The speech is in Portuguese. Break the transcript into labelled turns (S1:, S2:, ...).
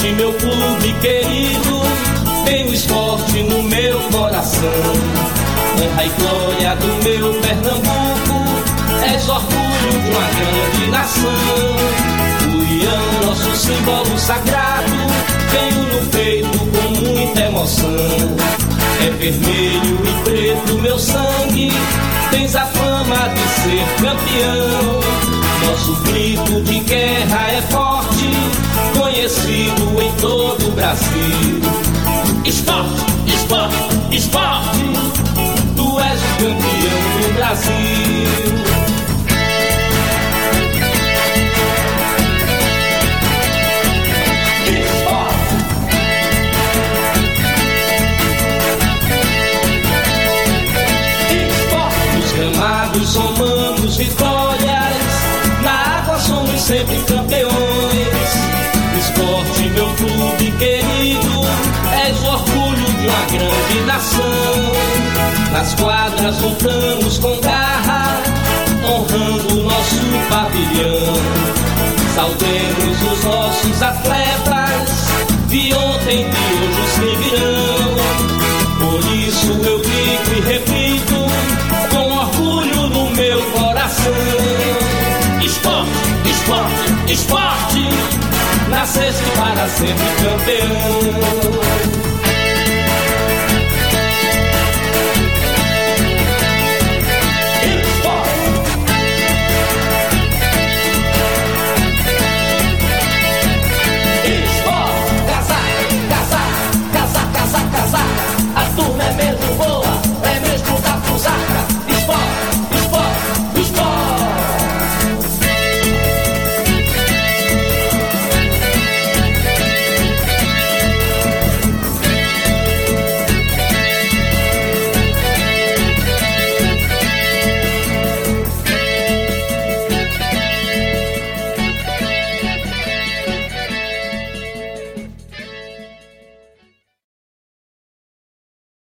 S1: Esporte, meu clube querido, tenho esporte no meu coração. Honra e glória do meu Pernambuco, és orgulho de uma grande nação. Urião, nosso símbolo sagrado, tenho no peito com muita emoção. É vermelho e preto meu sangue, tens a fama de ser campeão. Nosso grito de guerra é forte, conhecido em todo o Brasil. Esporte, esporte, esporte, tu és o campeão do Brasil. Somamos vitórias, na água somos sempre campeões. Esporte, meu clube querido, és o orgulho de uma grande nação. Nas quadras lutamos com garra, honrando o nosso pavilhão. Saudemos os nossos atletas, de ontem e de hoje os que virão. Por isso eu digo e repito, com orgulho no meu coração. Esporte, esporte, esporte, nasceste para ser campeão.